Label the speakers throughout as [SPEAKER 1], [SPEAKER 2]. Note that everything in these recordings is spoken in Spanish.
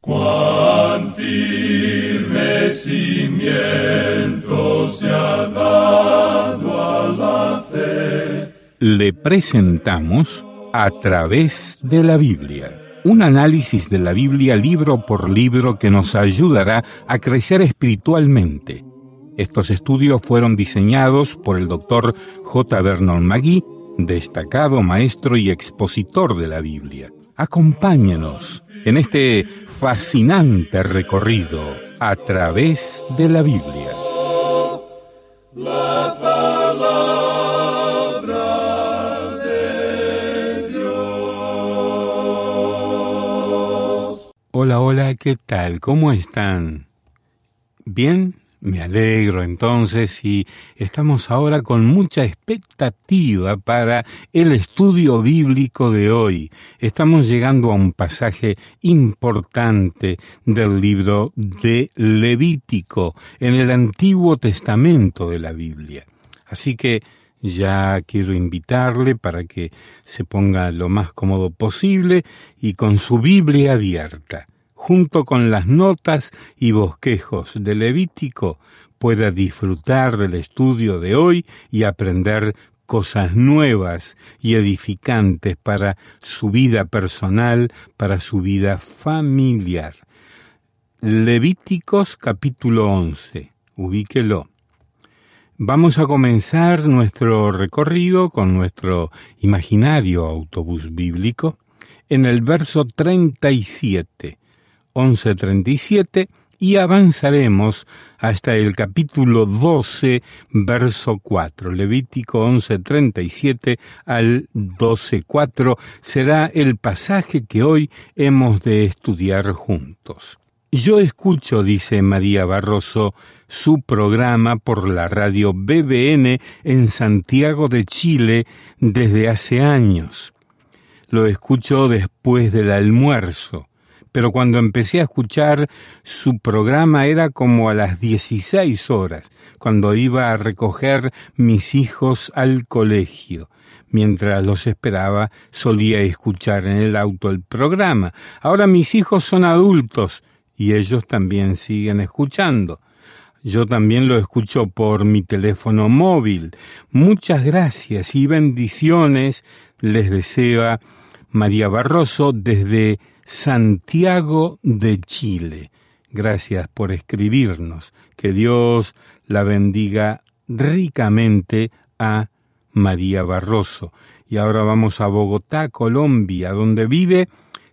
[SPEAKER 1] Cuán firme cimiento se ha dado a la fe.
[SPEAKER 2] Le presentamos A través de la Biblia, un análisis de la Biblia libro por libro que nos ayudará a crecer espiritualmente. Estos estudios fueron diseñados por el Dr. J. Vernon McGee, destacado maestro y expositor de la Biblia. Acompáñenos en este fascinante recorrido a través de la Biblia.
[SPEAKER 1] La palabra de Dios.
[SPEAKER 2] Hola, ¿qué tal? ¿Cómo están? ¿Bien? Me alegro entonces y estamos ahora con mucha expectativa para el estudio bíblico de hoy. Estamos llegando a un pasaje importante del libro de Levítico en el Antiguo Testamento de la Biblia. Así que ya quiero invitarle para que se ponga lo más cómodo posible y con su Biblia abierta, junto con las notas y bosquejos de Levítico, pueda disfrutar del estudio de hoy y aprender cosas nuevas y edificantes para su vida personal, para su vida familiar. Levíticos capítulo 11, ubíquelo. Vamos a comenzar nuestro recorrido con nuestro imaginario autobús bíblico en el verso 37. 11:37 y avanzaremos hasta el capítulo 12, verso 4. Levítico 11:37 al 12:4 será el pasaje que hoy hemos de estudiar juntos. Yo escucho, dice María Barroso, su programa por la radio BBN en Santiago de Chile desde hace años. Lo escucho después del almuerzo. Pero cuando empecé a escuchar su programa era como a las 16 horas, cuando iba a recoger mis hijos al colegio. Mientras los esperaba, solía escuchar en el auto el programa. Ahora mis hijos son adultos y ellos también siguen escuchando. Yo también lo escucho por mi teléfono móvil. Muchas gracias y bendiciones les desea María Barroso desde Santiago de Chile. Gracias por escribirnos. Que Dios la bendiga ricamente a María Barroso. Y ahora vamos a Bogotá, Colombia, donde vive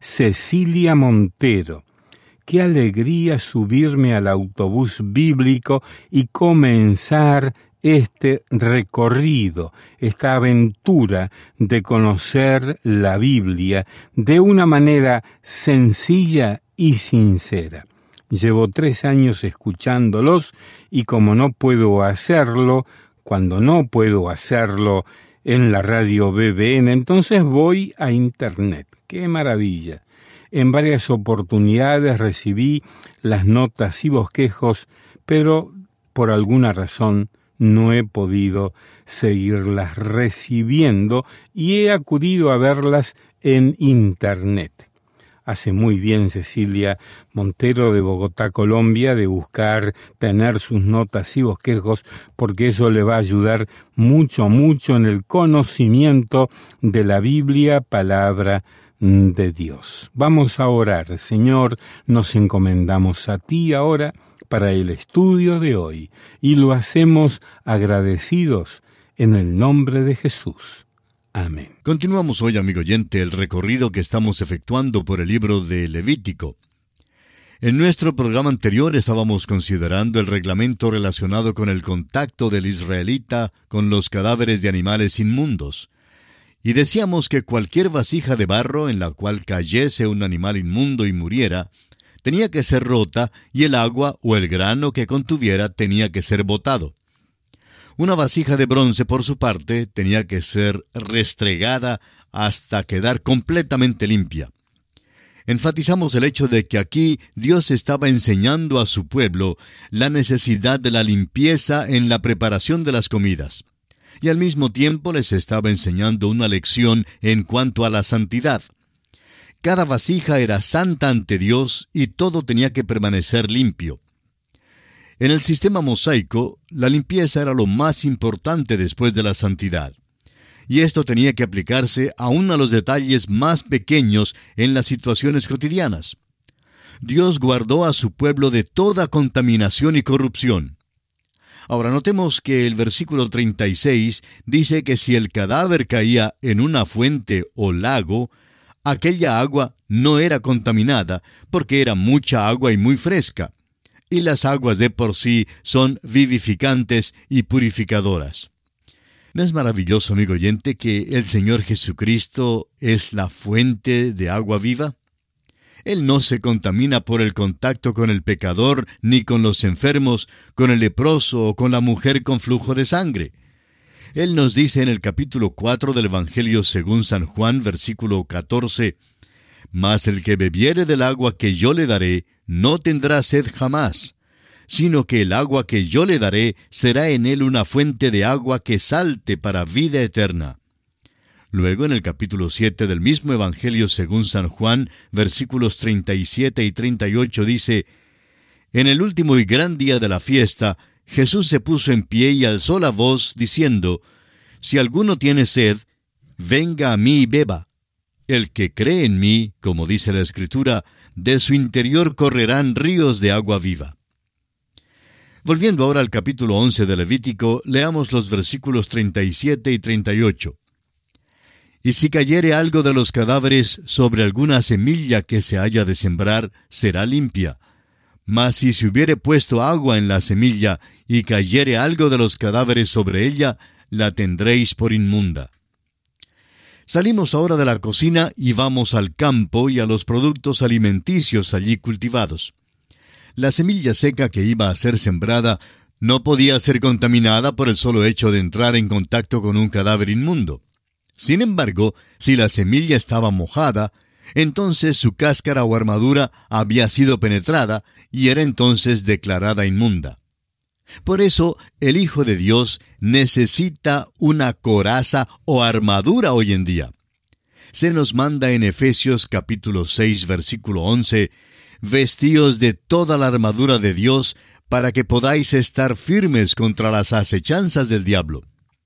[SPEAKER 2] Cecilia Montero. Qué alegría subirme al autobús bíblico y comenzar este recorrido, esta aventura de conocer la Biblia de una manera sencilla y sincera. Llevo 3 años escuchándolos y como no puedo hacerlo, cuando no puedo hacerlo en la radio BBN, entonces voy a Internet. ¡Qué maravilla! En varias oportunidades recibí las notas y bosquejos, pero por alguna razón no he podido seguirlas recibiendo y he acudido a verlas en Internet. Hace muy bien Cecilia Montero de Bogotá, Colombia, de buscar tener sus notas y bosquejos, porque eso le va a ayudar mucho en el conocimiento de la Biblia, palabra de Dios. Vamos a orar. Señor, nos encomendamos a ti ahora para el estudio de hoy, y lo hacemos agradecidos en el nombre de Jesús. Amén.
[SPEAKER 3] Continuamos hoy, amigo oyente, el recorrido que estamos efectuando por el libro de Levítico. En nuestro programa anterior estábamos considerando el reglamento relacionado con el contacto del israelita con los cadáveres de animales inmundos. Y decíamos que cualquier vasija de barro en la cual cayese un animal inmundo y muriera, tenía que ser rota y el agua o el grano que contuviera tenía que ser botado. Una vasija de bronce, por su parte, tenía que ser restregada hasta quedar completamente limpia. Enfatizamos el hecho de que aquí Dios estaba enseñando a su pueblo la necesidad de la limpieza en la preparación de las comidas, y al mismo tiempo les estaba enseñando una lección en cuanto a la santidad. Cada vasija era santa ante Dios y todo tenía que permanecer limpio. En el sistema mosaico, la limpieza era lo más importante después de la santidad. Y esto tenía que aplicarse aún a los detalles más pequeños en las situaciones cotidianas. Dios guardó a su pueblo de toda contaminación y corrupción. Ahora notemos que el versículo 36 dice que si el cadáver caía en una fuente o lago, aquella agua no era contaminada, porque era mucha agua y muy fresca. Y las aguas de por sí son vivificantes y purificadoras. ¿No es maravilloso, amigo oyente, que el Señor Jesucristo es la fuente de agua viva? Él no se contamina por el contacto con el pecador, ni con los enfermos, con el leproso o con la mujer con flujo de sangre. Él nos dice en el capítulo 4 del Evangelio según San Juan, versículo 14, «Mas el que bebiere del agua que yo le daré, no tendrá sed jamás, sino que el agua que yo le daré será en él una fuente de agua que salte para vida eterna». Luego, en el capítulo 7 del mismo Evangelio según San Juan, versículos 37 y 38 dice, «En el último y gran día de la fiesta, Jesús se puso en pie y alzó la voz, diciendo, Si alguno tiene sed, venga a mí y beba. El que cree en mí, como dice la Escritura, de su interior correrán ríos de agua viva». Volviendo ahora al capítulo 11 de Levítico, leamos los versículos 37 y 38. «Y si cayere algo de los cadáveres sobre alguna semilla que se haya de sembrar, será limpia. Mas si se hubiere puesto agua en la semilla, y cayere algo de los cadáveres sobre ella, la tendréis por inmunda». Salimos ahora de la cocina y vamos al campo y a los productos alimenticios allí cultivados. La semilla seca que iba a ser sembrada no podía ser contaminada por el solo hecho de entrar en contacto con un cadáver inmundo. Sin embargo, si la semilla estaba mojada, entonces su cáscara o armadura había sido penetrada y era entonces declarada inmunda. Por eso, el Hijo de Dios necesita una coraza o armadura hoy en día. Se nos manda en Efesios capítulo 6, versículo 11, «Vestíos de toda la armadura de Dios, para que podáis estar firmes contra las acechanzas del diablo».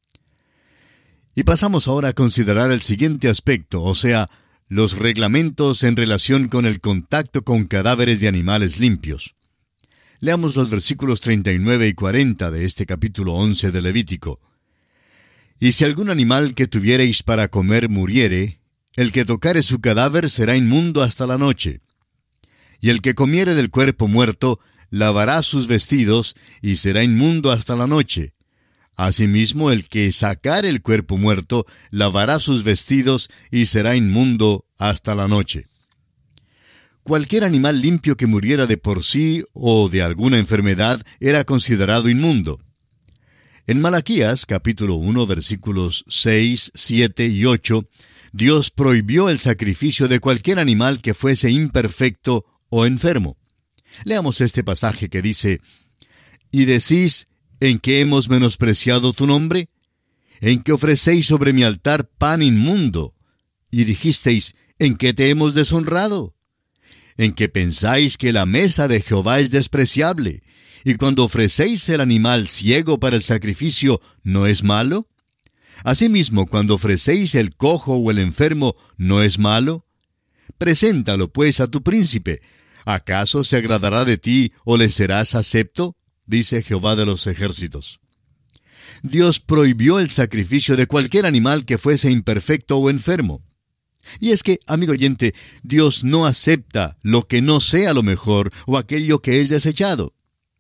[SPEAKER 3] Y pasamos ahora a considerar el siguiente aspecto, o sea, los reglamentos en relación con el contacto con cadáveres de animales limpios. Leamos los versículos 39 y 40 de este capítulo 11 de Levítico. «Y si algún animal que tuviereis para comer muriere, el que tocare su cadáver será inmundo hasta la noche. Y el que comiere del cuerpo muerto, lavará sus vestidos, y será inmundo hasta la noche. Asimismo, el que sacare el cuerpo muerto, lavará sus vestidos, y será inmundo hasta la noche». Cualquier animal limpio que muriera de por sí o de alguna enfermedad era considerado inmundo. En Malaquías, capítulo 1, versículos 6, 7 y 8, Dios prohibió el sacrificio de cualquier animal que fuese imperfecto o enfermo. Leamos este pasaje que dice, «Y decís, ¿en qué hemos menospreciado tu nombre? ¿En qué ofrecéis sobre mi altar pan inmundo? Y dijisteis, ¿en qué te hemos deshonrado? ¿En que pensáis que la mesa de Jehová es despreciable? Y cuando ofrecéis el animal ciego para el sacrificio, ¿no es malo? Asimismo, cuando ofrecéis el cojo o el enfermo, ¿no es malo? Preséntalo, pues, a tu príncipe. ¿Acaso se agradará de ti o le serás acepto? Dice Jehová de los ejércitos. Dios prohibió el sacrificio de cualquier animal que fuese imperfecto o enfermo. Y es que, amigo oyente, Dios no acepta lo que no sea lo mejor o aquello que es desechado.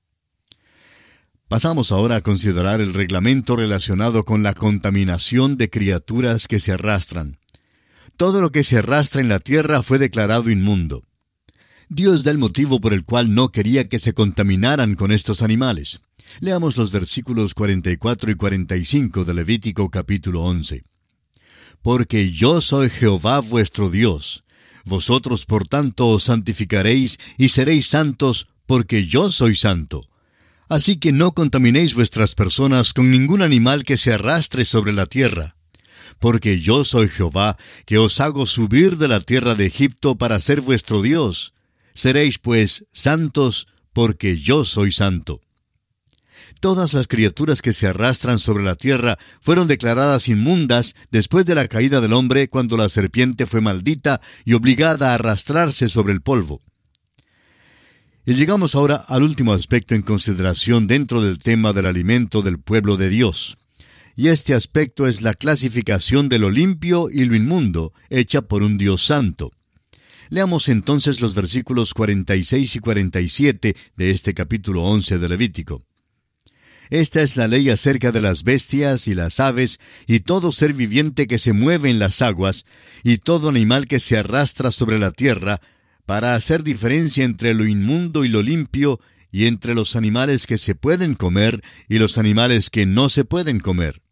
[SPEAKER 3] Pasamos ahora a considerar el reglamento relacionado con la contaminación de criaturas que se arrastran. Todo lo que se arrastra en la tierra fue declarado inmundo. Dios da el motivo por el cual no quería que se contaminaran con estos animales. Leamos los versículos 44 y 45 de Levítico capítulo 11. «Porque yo soy Jehová vuestro Dios. Vosotros por tanto os santificaréis y seréis santos, porque yo soy santo. Así que no contaminéis vuestras personas con ningún animal que se arrastre sobre la tierra. porque yo soy Jehová, que os hago subir de la tierra de Egipto para ser vuestro Dios. Seréis pues santos, porque yo soy santo. Todas las criaturas que se arrastran sobre la tierra fueron declaradas inmundas después de la caída del hombre, cuando la serpiente fue maldita y obligada a arrastrarse sobre el polvo. Y llegamos ahora al último aspecto en consideración dentro del tema del alimento del pueblo de Dios. Y este aspecto es la clasificación de lo limpio y lo inmundo, hecha por un Dios santo. Leamos entonces los versículos 46 y 47 de este capítulo 11 de Levítico. Esta es la ley acerca de las bestias y las aves, y todo ser viviente que se mueve en las aguas, y todo animal que se arrastra sobre la tierra, para hacer diferencia entre lo inmundo y lo limpio, y entre los animales que se pueden comer y los animales que no se pueden comer.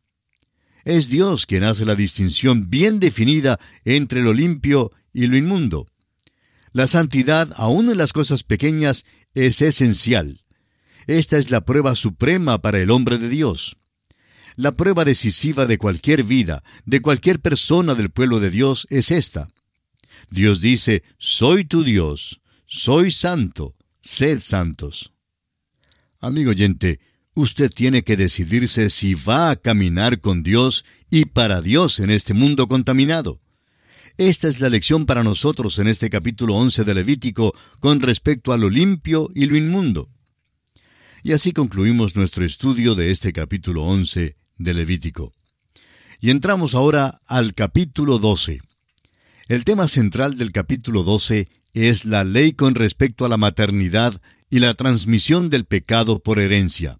[SPEAKER 3] Es Dios quien hace la distinción bien definida entre lo limpio y lo inmundo. La santidad, aun en las cosas pequeñas, es esencial. Esta es la prueba suprema para el hombre de Dios. La prueba decisiva de cualquier vida, de cualquier persona del pueblo de Dios, es esta. Dios dice, soy tu Dios, soy santo, sed santos. Amigo oyente, usted tiene que decidirse si va a caminar con Dios y para Dios en este mundo contaminado. Esta es la lección para nosotros en este capítulo 11 de Levítico con respecto a lo limpio y lo inmundo. Y así concluimos nuestro estudio de este capítulo 11 de Levítico. Y entramos ahora al capítulo 12. El tema central del capítulo 12 es la ley con respecto a la maternidad y la transmisión del pecado por herencia.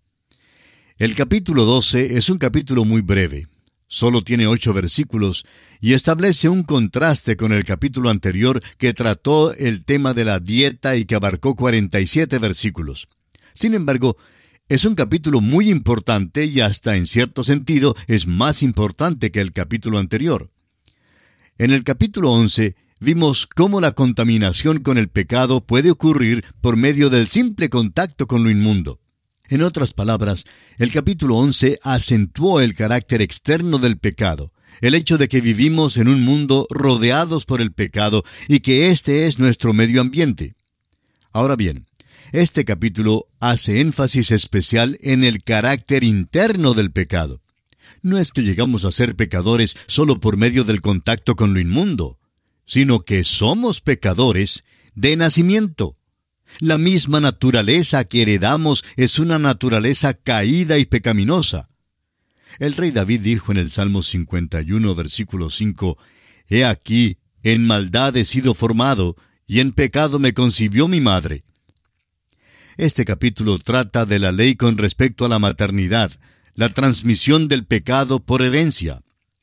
[SPEAKER 3] El capítulo 12 es un capítulo muy breve. Solo tiene 8 versículos y establece un contraste con el capítulo anterior que trató el tema de la dieta y que abarcó 47 versículos. Sin embargo, es un capítulo muy importante y hasta en cierto sentido es más importante que el capítulo anterior. En el capítulo 11 vimos cómo la contaminación con el pecado puede ocurrir por medio del simple contacto con lo inmundo. En otras palabras, el capítulo 11 acentuó el carácter externo del pecado, el hecho de que vivimos en un mundo rodeados por el pecado y que este es nuestro medio ambiente. Ahora bien, este capítulo hace énfasis especial en el carácter interno del pecado. No es que llegamos a ser pecadores solo por medio del contacto con lo inmundo, sino que somos pecadores de nacimiento. La misma naturaleza que heredamos es una naturaleza caída y pecaminosa. El rey David dijo en el Salmo 51, versículo 5, «He aquí, en maldad he sido formado, y en pecado me concibió mi madre». Este capítulo trata de la ley con respecto a la maternidad, la transmisión del pecado por herencia.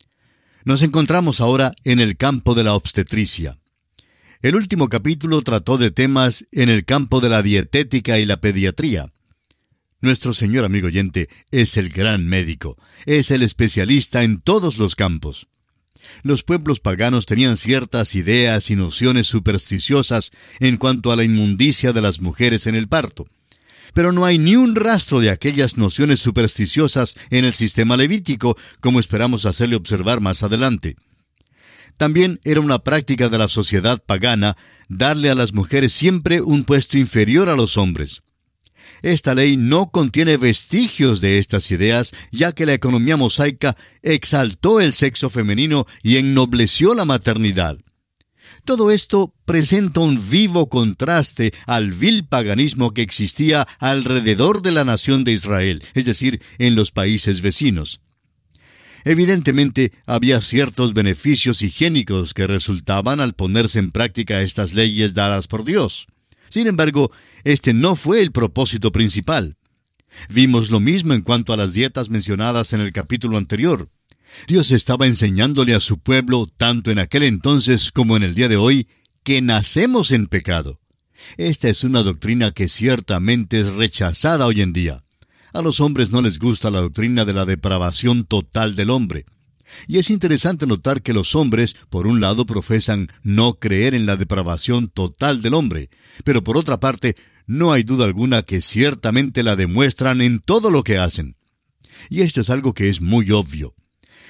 [SPEAKER 3] Nos encontramos ahora en el campo de la obstetricia. El último capítulo trató de temas en el campo de la dietética y la pediatría. Nuestro Señor, amigo oyente, es el gran médico, es el especialista en todos los campos. Los pueblos paganos tenían ciertas ideas y nociones supersticiosas en cuanto a la inmundicia de las mujeres en el parto. Pero no hay ni un rastro de aquellas nociones supersticiosas en el sistema levítico, como esperamos hacerle observar más adelante. También era una práctica de la sociedad pagana darle a las mujeres siempre un puesto inferior a los hombres. Esta ley no contiene vestigios de estas ideas, ya que la economía mosaica exaltó el sexo femenino y ennobleció la maternidad. Todo esto presenta un vivo contraste al vil paganismo que existía alrededor de la nación de Israel, es decir, en los países vecinos. Evidentemente, había ciertos beneficios higiénicos que resultaban al ponerse en práctica estas leyes dadas por Dios. Sin embargo, este no fue el propósito principal. Vimos lo mismo en cuanto a las dietas mencionadas en el capítulo anterior. Dios estaba enseñándole a su pueblo, tanto en aquel entonces como en el día de hoy, que nacemos en pecado. Esta es una doctrina que ciertamente es rechazada hoy en día. A los hombres no les gusta la doctrina de la depravación total del hombre. Y es interesante notar que los hombres, por un lado, profesan no creer en la depravación total del hombre, pero por otra parte, no hay duda alguna que ciertamente la demuestran en todo lo que hacen. Y esto es algo que es muy obvio.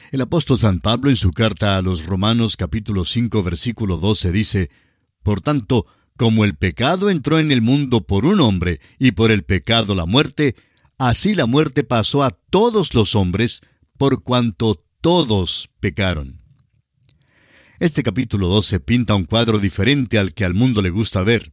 [SPEAKER 3] El apóstol San Pablo en su carta a los Romanos capítulo 5 versículo 12 dice: Por tanto, como el pecado entró en el mundo por un hombre, y por el pecado la muerte, así la muerte pasó a todos los hombres, por cuanto todos pecaron. Este capítulo 12 pinta un cuadro diferente al que al mundo le gusta ver.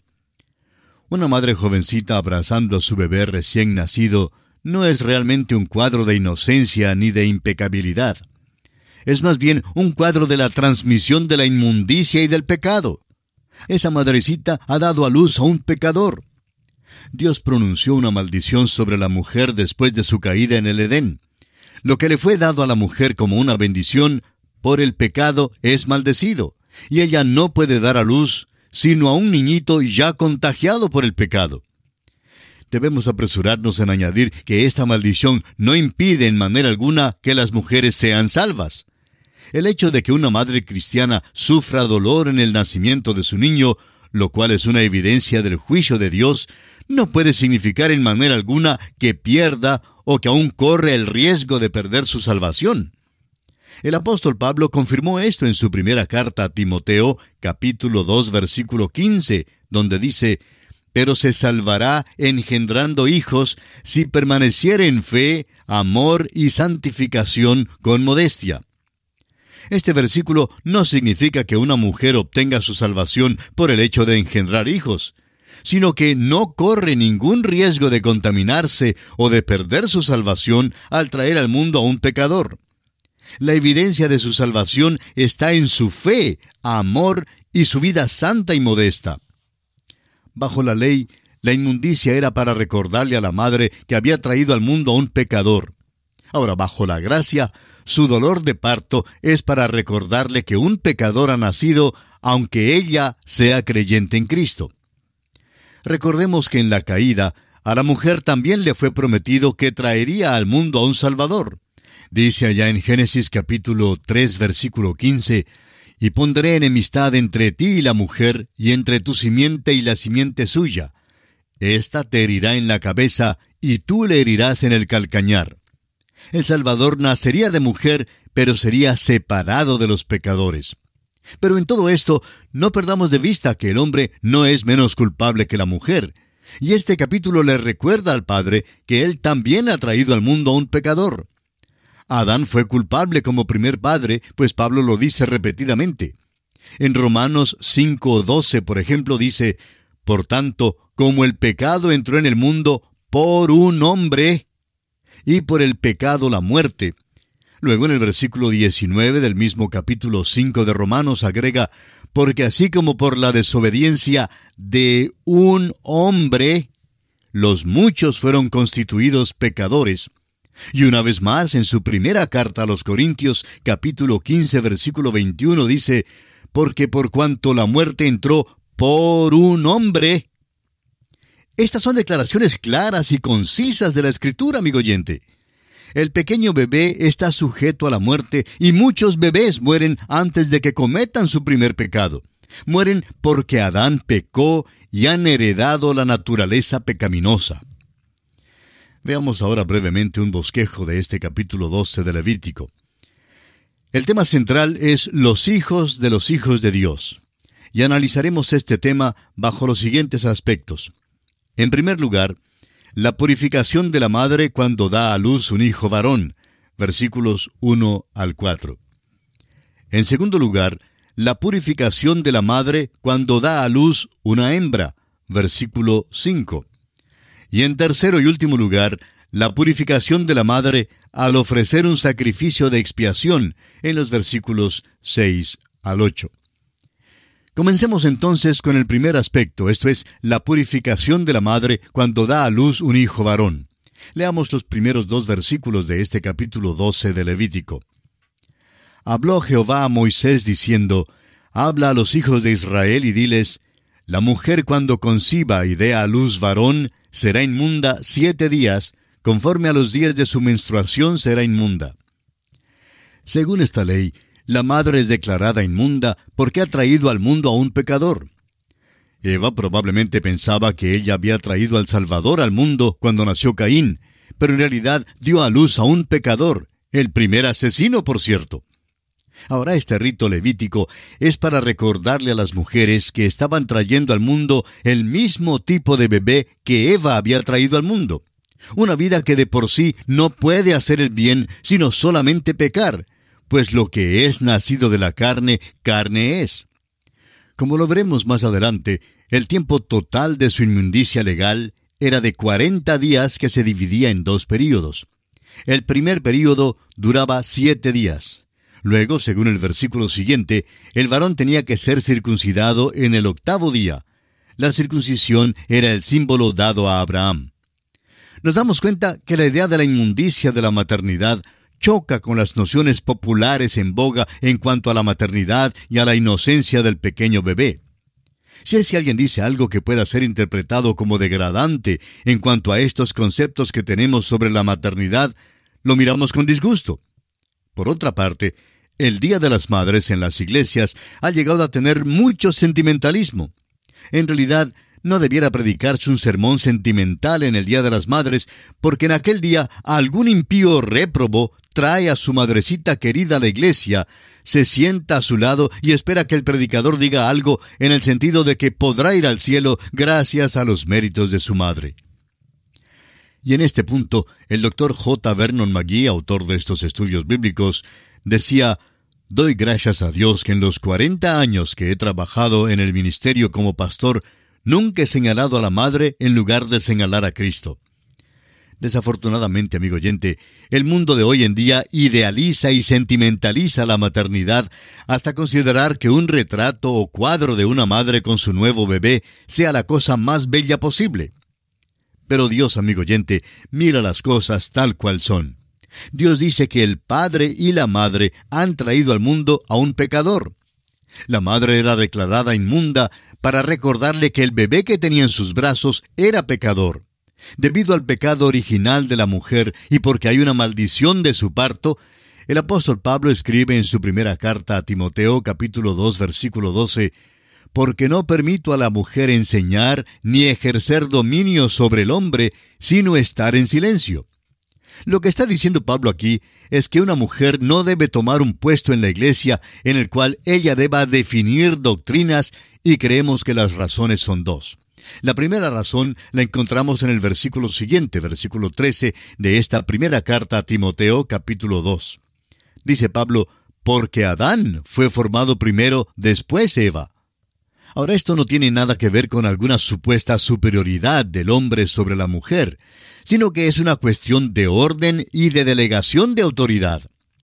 [SPEAKER 3] Una madre jovencita abrazando a su bebé recién nacido no es realmente un cuadro de inocencia ni de impecabilidad. Es más bien un cuadro de la transmisión de la inmundicia y del pecado. Esa madrecita ha dado a luz a un pecador. Dios pronunció una maldición sobre la mujer después de su caída en el Edén. Lo que le fue dado a la mujer como una bendición, por el pecado es maldecido, y ella no puede dar a luz sino a un niñito ya contagiado por el pecado. Debemos apresurarnos en añadir que esta maldición no impide en manera alguna que las mujeres sean salvas. El hecho de que una madre cristiana sufra dolor en el nacimiento de su niño, lo cual es una evidencia del juicio de Dios, no puede significar en manera alguna que pierda o que aún corre el riesgo de perder su salvación. El apóstol Pablo confirmó esto en su primera carta a Timoteo, capítulo 2, versículo 15, donde dice: Pero se salvará engendrando hijos si permaneciere en fe, amor y santificación con modestia. Este versículo no significa que una mujer obtenga su salvación por el hecho de engendrar hijos, sino que no corre ningún riesgo de contaminarse o de perder su salvación al traer al mundo a un pecador. La evidencia de su salvación está en su fe, amor y su vida santa y modesta. Bajo la ley, la inmundicia era para recordarle a la madre que había traído al mundo a un pecador. Ahora, bajo la gracia, su dolor de parto es para recordarle que un pecador ha nacido, aunque ella sea creyente en Cristo. Recordemos que en la caída, a la mujer también le fue prometido que traería al mundo a un Salvador. Dice allá en Génesis capítulo 3, versículo 15, «Y pondré enemistad entre ti y la mujer, y entre tu simiente y la simiente suya. Esta te herirá en la cabeza, y tú le herirás en el calcañar». El Salvador nacería de mujer, pero sería separado de los pecadores. Pero en todo esto, no perdamos de vista que el hombre no es menos culpable que la mujer. Y este capítulo le recuerda al Padre que Él también ha traído al mundo a un pecador. Adán fue culpable como primer padre, pues Pablo lo dice repetidamente. En Romanos 5:12, por ejemplo, dice: «Por tanto, como el pecado entró en el mundo por un hombre, y por el pecado la muerte». Luego en el versículo 19 del mismo capítulo 5 de Romanos agrega: «Porque así como por la desobediencia de un hombre, los muchos fueron constituidos pecadores». Y una vez más, en su primera carta a los Corintios, capítulo 15, versículo 21, dice: «Porque por cuanto la muerte entró por un hombre». Estas son declaraciones claras y concisas de la Escritura, amigo oyente. El pequeño bebé está sujeto a la muerte, y muchos bebés mueren antes de que cometan su primer pecado. Mueren porque Adán pecó y han heredado la naturaleza pecaminosa. Veamos ahora brevemente un bosquejo de este capítulo 12 de Levítico. El tema central es los hijos de Dios, y analizaremos este tema bajo los siguientes aspectos. En primer lugar, la purificación de la madre cuando da a luz un hijo varón, versículos 1 al 4. En segundo lugar, la purificación de la madre cuando da a luz una hembra, versículo 5. Y en tercero y último lugar, la purificación de la madre al ofrecer un sacrificio de expiación, en los versículos 6 al 8. Comencemos entonces con el primer aspecto, esto es, la purificación de la madre cuando da a luz un hijo varón. Leamos los primeros 2 versículos de este capítulo 12 de Levítico. «Habló Jehová a Moisés diciendo: Habla a los hijos de Israel y diles: La mujer cuando conciba y dé a luz varón, será inmunda 7 días, conforme a los días de su menstruación será inmunda». Según esta ley, la madre es declarada inmunda porque ha traído al mundo a un pecador. Eva probablemente pensaba que ella había traído al Salvador al mundo cuando nació Caín, pero en realidad dio a luz a un pecador, El primer asesino, por cierto. Ahora este rito levítico es para recordarle a las mujeres que estaban trayendo al mundo el mismo tipo de bebé que Eva había traído al mundo. Una vida que de por sí no puede hacer el bien, sino solamente pecar, pues lo que es nacido de la carne, carne es. Como lo veremos más adelante, el tiempo total de su inmundicia legal era de 40 días que se dividía en 2 períodos. El primer período duraba 7 días. Luego, según el versículo siguiente, el varón tenía que ser circuncidado en el 8º día. La circuncisión era el símbolo dado a Abraham. Nos damos cuenta que la idea de la inmundicia de la maternidad choca con las nociones populares en boga en cuanto a la maternidad y a la inocencia del pequeño bebé. Si es que alguien dice algo que pueda ser interpretado como degradante en cuanto a estos conceptos que tenemos sobre la maternidad, lo miramos con disgusto. Por otra parte, el Día de las Madres en las iglesias ha llegado a tener mucho sentimentalismo. En realidad, no debiera predicarse un sermón sentimental en el Día de las Madres, porque en aquel día algún impío réprobo trae a su madrecita querida a la iglesia, se sienta a su lado y espera que el predicador diga algo en el sentido de que podrá ir al cielo gracias a los méritos de su madre. Y en este punto, el Dr. J. Vernon McGee, autor de estos estudios bíblicos, decía: «Doy gracias a Dios que en los 40 años que he trabajado en el ministerio como pastor, nunca he señalado a la madre en lugar de señalar a Cristo». Desafortunadamente, amigo oyente, el mundo de hoy en día idealiza y sentimentaliza la maternidad hasta considerar que un retrato o cuadro de una madre con su nuevo bebé sea la cosa más bella posible. Pero Dios, amigo oyente, mira las cosas tal cual son. Dios dice que el padre y la madre han traído al mundo a un pecador. La madre era declarada inmunda para recordarle que el bebé que tenía en sus brazos era pecador. Debido al pecado original de la mujer y porque hay una maldición de su parto, el apóstol Pablo escribe en su primera carta a Timoteo, capítulo 2, versículo 12, «Porque no permito a la mujer enseñar ni ejercer dominio sobre el hombre, sino estar en silencio». Lo que está diciendo Pablo aquí es que una mujer no debe tomar un puesto en la iglesia en el cual ella deba definir doctrinas, y creemos que las razones son 2. La primera razón la encontramos en el versículo siguiente, versículo 13, de esta primera carta a Timoteo, capítulo 2. Dice Pablo: «Porque Adán fue formado primero, después Eva». Ahora, esto no tiene nada que ver con alguna supuesta superioridad del hombre sobre la mujer, sino que es una cuestión de orden y de delegación de autoridad.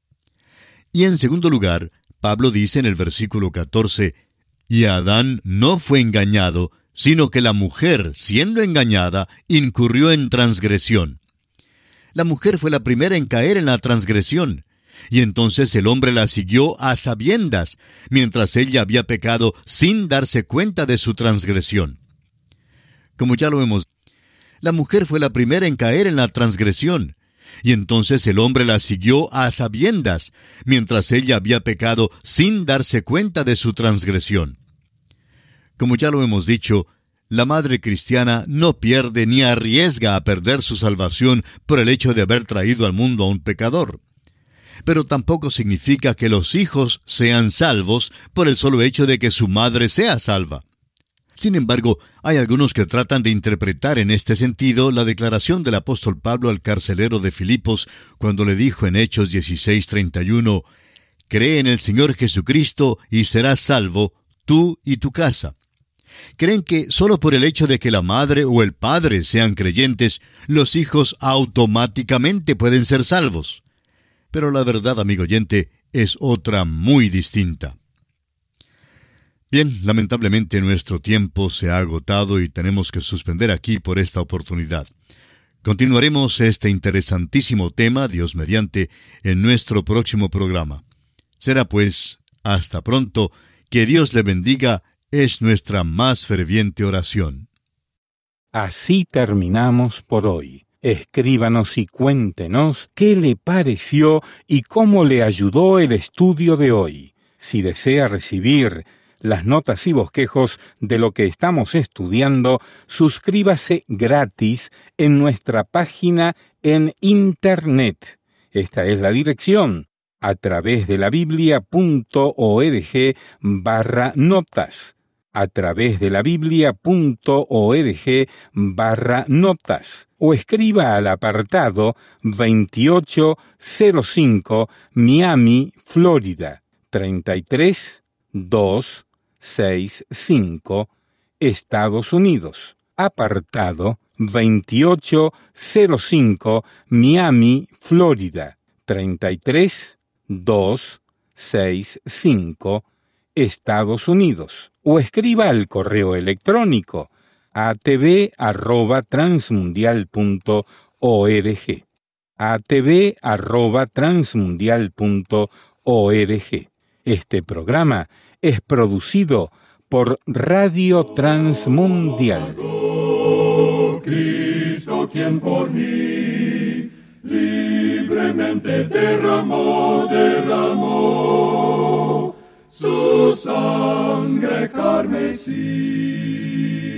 [SPEAKER 3] Y en segundo lugar, Pablo dice en el versículo 14, «Y Adán no fue engañado, sino que la mujer, siendo engañada, incurrió en transgresión». La mujer fue la primera en caer en la transgresión, y entonces el hombre la siguió a sabiendas, mientras ella había pecado sin darse cuenta de su transgresión. Como ya lo hemos dicho, la mujer fue la primera en caer en la transgresión, y entonces el hombre la siguió a sabiendas, mientras ella había pecado sin darse cuenta de su transgresión. Como ya lo hemos dicho, la madre cristiana no pierde ni arriesga a perder su salvación por el hecho de haber traído al mundo a un pecador. Pero tampoco significa que los hijos sean salvos por el solo hecho de que su madre sea salva. Sin embargo, hay algunos que tratan de interpretar en este sentido la declaración del apóstol Pablo al carcelero de Filipos cuando le dijo en Hechos 16:31, «Cree en el Señor Jesucristo y serás salvo, tú y tu casa». Creen que solo por el hecho de que la madre o el padre sean creyentes, los hijos automáticamente pueden ser salvos. Pero la verdad, amigo oyente, es otra muy distinta. Bien, lamentablemente nuestro tiempo se ha agotado y tenemos que suspender aquí por esta oportunidad. Continuaremos este interesantísimo tema, Dios mediante, en nuestro próximo programa. Será pues, hasta pronto, que Dios le bendiga, es nuestra más ferviente oración.
[SPEAKER 2] Así terminamos por hoy. Escríbanos y cuéntenos qué le pareció y cómo le ayudó el estudio de hoy. Si desea recibir las notas y bosquejos de lo que estamos estudiando, suscríbase gratis en nuestra página en Internet. Esta es la dirección: a través de la Biblia.org/notas. A través de la Biblia.org/notas. O escriba al apartado 2805 Miami, Florida 33265, Estados Unidos. Apartado 2805 Miami, Florida 33265, Estados Unidos. O escriba al correo electrónico atv@transmundial.org. atv@transmundial.org. Este programa es producido por Radio Transmundial.
[SPEAKER 1] Cristo, quien por mí libremente derramó su sangre carmesí.